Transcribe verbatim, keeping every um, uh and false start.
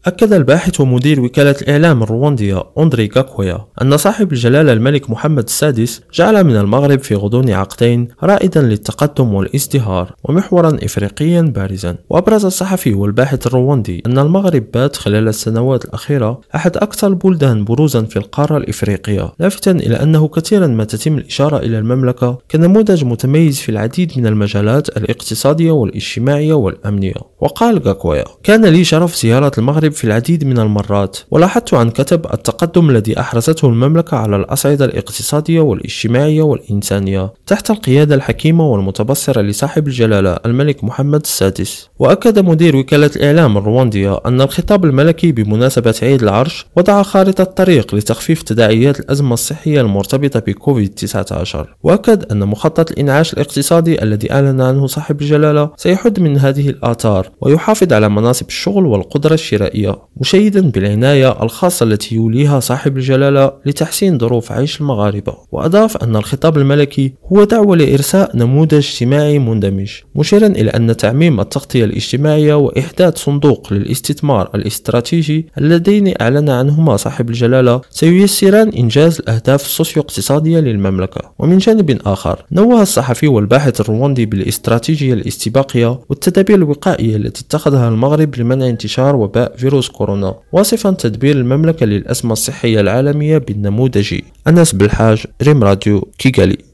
أكد الباحث ومدير وكالة الإعلام الرواندية أندري غاكويا أن صاحب الجلالة الملك محمد السادس جعل من المغرب في غضون عقدين رائدا للتقدم والازدهار ومحورا إفريقيا بارزا. وأبرز الصحفي والباحث الرواندي أن المغرب بات خلال السنوات الأخيرة أحد أكثر البلدان بروزا في القارة الإفريقية، لافتا إلى أنه كثيرا ما تتم الإشارة إلى المملكة كنموذج متميز في العديد من المجالات الاقتصادية والاجتماعية والأمنية. وقال غاكويا: كان لي شرف زيارة المغرب في العديد من المرات، ولاحظت عن كثب التقدم الذي أحرزته المملكة على الأصعدة الاقتصادية والاجتماعية والإنسانية تحت القيادة الحكيمة والمتبصرة لصاحب الجلالة الملك محمد السادس. وأكد مدير وكالة الإعلام الرواندية أن الخطاب الملكي بمناسبة عيد العرش وضع خارطة طريق لتخفيف تداعيات الأزمة الصحية المرتبطة بكوفيد تسعة عشر. وأكد أن مخطط الإنعاش الاقتصادي الذي أعلن عنه صاحب الجلالة سيحد من هذه الآثار ويحافظ على مناصب الشغل والقدرة الشرائية، مشيدا بالعناية الخاصة التي يوليها صاحب الجلالة لتحسين ظروف عيش المغاربة. وأضاف أن الخطاب الملكي هو دعوة لإرساء نموذج اجتماعي مندمج، مشيرا إلى أن تعميم التغطية الاجتماعية وإحداث صندوق للاستثمار الاستراتيجي اللذين أعلن عنهما صاحب الجلالة سييسران إنجاز الأهداف السوسيو اقتصادية للمملكة. ومن جانب آخر، نوه الصحفي والباحث الرواندي بالاستراتيجية الاستباقية والتدابير الوقائية التي اتخذها المغرب لمنع انتشار وباء فيروس كورونا، واصفا تدبير المملكة للأزمة الصحية العالمية بالنموذجي. أنس بالحاج، ريم راديو، كيغالي.